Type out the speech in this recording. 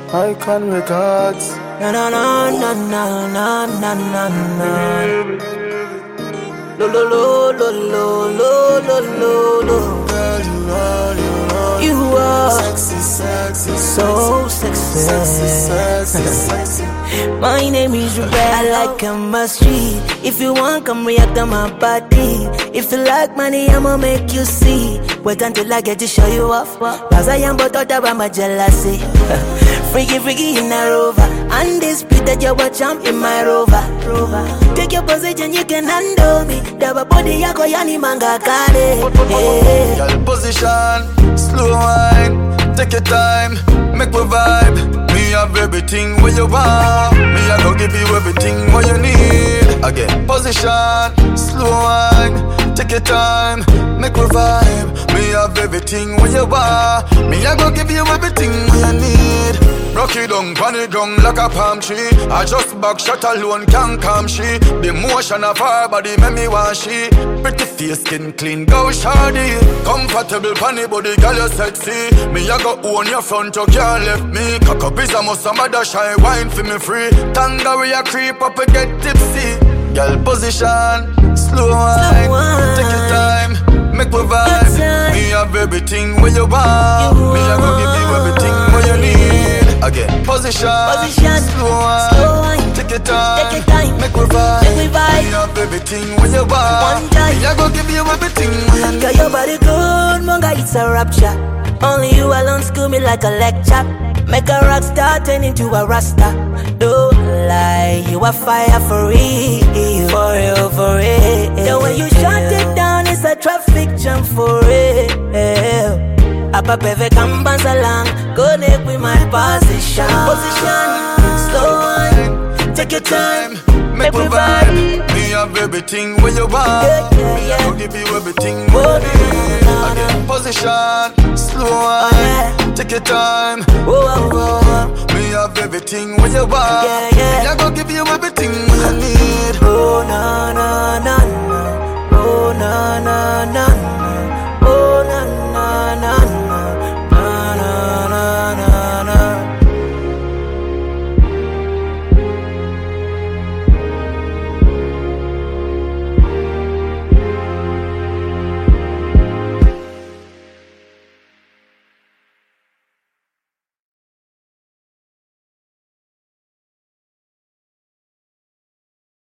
Icon Records. Na na na na na na na na na. Lo lo lo lo lo lo lo lo lo. Girl, You are sexy, sexy, so sexy. sexy, sexy. My name is Rebecca. I like chemistry. If you want, come react to my body. If you like money, I'ma make you see. Wait until I get to show you off. Cause I am but out about my jealousy. Freaky, freaky in a rover. Undisputed, you're a champ in my rover. Take your position, you can handle me. Daba body yako yani manga kare. Girl, position, slow wine. Take your time, make me vibe. Me have everything what you want. Me I go give you everything what you need. Again, position, slow wine. Take your time, make me vibe. Me have everything what you want. Me I go give you everything what you need. Rock it down, pan it down like a palm tree. I just back shot alone can't calm she. The motion of her body make me want she. Pretty face, skin clean, go shawty. Comfortable panny body, girl you sexy. Me I go own your front, you can't left me. Cock up is a must, some other shy wine for me free. Tanga we a creep up and get tipsy. Girl position, slow wine. Take your time, make me vibe. Me have everything what you want. Me I go give you everything what you need. Again, position, slow wine. Take your time, make me vibe. Me have everything what you want. Me I go give you everything what you need. Girl, your body good, monga, it's a rapture. Only you alone school me like a lecture. Make a rock star turn into a rasta. Don't lie, you a fire for real. For real, for real. The way you shut it down is a traffic jam for real. Up a peve campan salang, connect with my position. Slow wine, take your time, make me vibe. Me have everything what you want. Me I go give you everything what you need. Again, position, slow wine. Take your time. Me have everything what you want. Me I go give you everything what you need. Oh na na na na. Oh na na na.